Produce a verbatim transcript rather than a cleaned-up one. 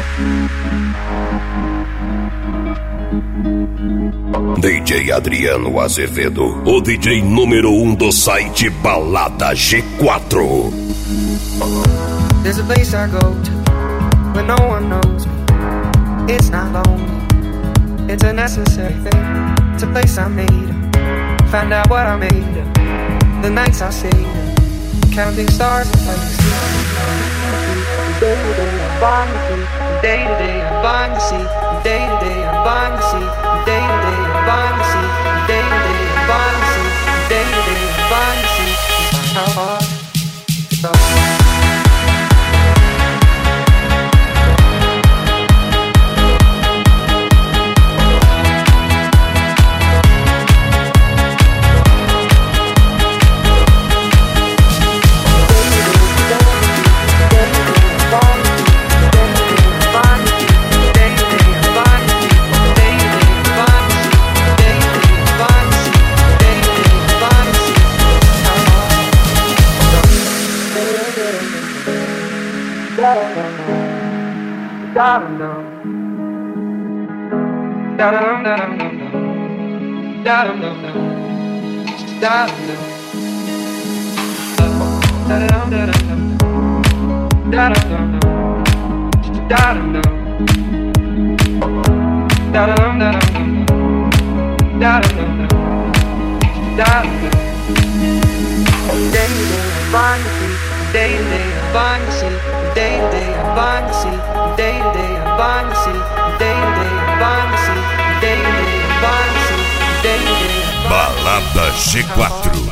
D J Adriano Azevedo, o D J número um do site Balada G quatro. There's a place I go to where no one knows me. It's not lonely, it's a necessary thing. It's a place I made up, find out what I made up. The nights I stayed up, counting stars and places. Day to day I'm buying the sea. Day to day I'm buying the sea. Day to day I'm buying the sea. Day to day I'm buying the sea. Day to day I'm buying the sea. Day to day I'm buying the sea. How hard it's all. Balada G quatro.